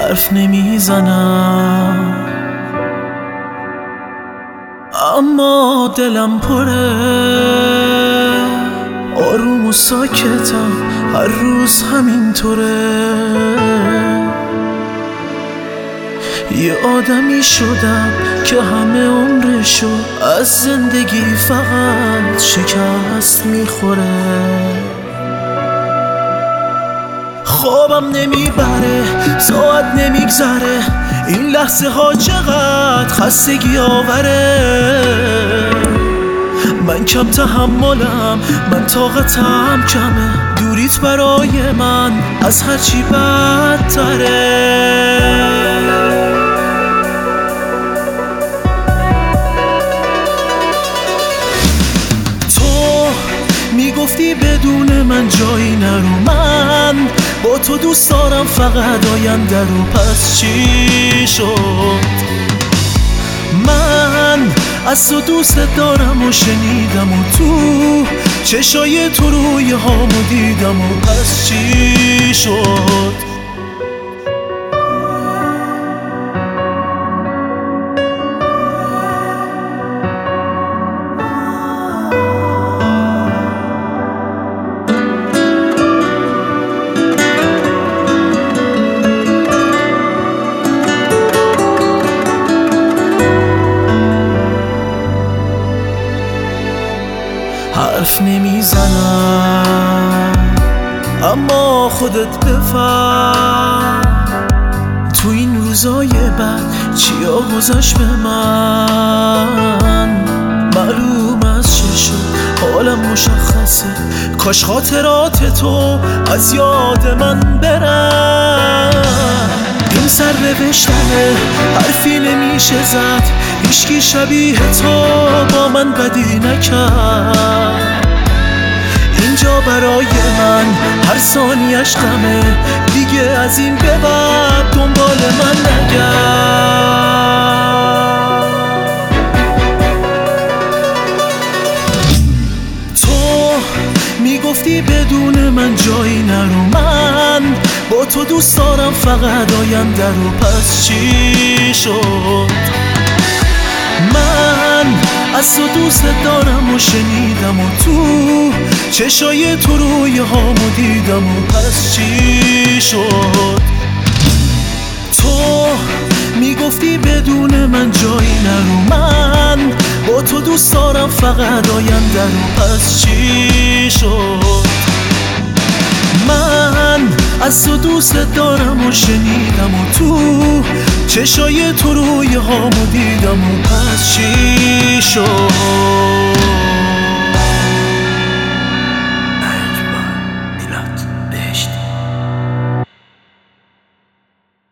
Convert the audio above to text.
حرف نمیزنم اما دلم پره، آروم و ساکتم هر روز همینطوره. یه آدمی شدم که همه عمرشو از زندگی فقط شکست میخوره. خوابم نمیبره، ساعت نمیگذره، این لحظه ها چقدر خستگی آوره. من کم تحملم، من طاقتم کمه، دوریت برای من از هرچی بدتره. میگفتی بدون من جایی نرو، من با تو دوست دارم فقط آینده رو. پس چی شد؟ من از تو دوست دارم و شنیدم و تو چشای تو روی هامو دیدم و پس چی شد؟ حرف نمیزنم اما خودت بفهم تو این روزای بعد چیا گذشت به من. معلوم از چه شد، حالم مشخصه، کاش خاطرات تو از یاد من برن. این سر نوشتنه، حرفی نمیشه زد، هیچکی شبیه تو با من بدی نکرد. اینجا برای من هر ثانیش غمه، دیگه از این به بعد دنبال من نگرد. تو میگفتی بدون من جایی نرو، من با تو دوست دارم فقط آینده رو. پس چی شد؟ من از تو دوست دارم و شنیدم و تو چشای تو روی هامو دیدم و پس چی شد؟ تو میگفتی بدون من جایی نرو، من با تو دوست دارم فقط آینده رو. پس چی شد؟ من از تو دوست دارم و شنیدم و تو چشای تو روی هامو دیدم و پس چی شد؟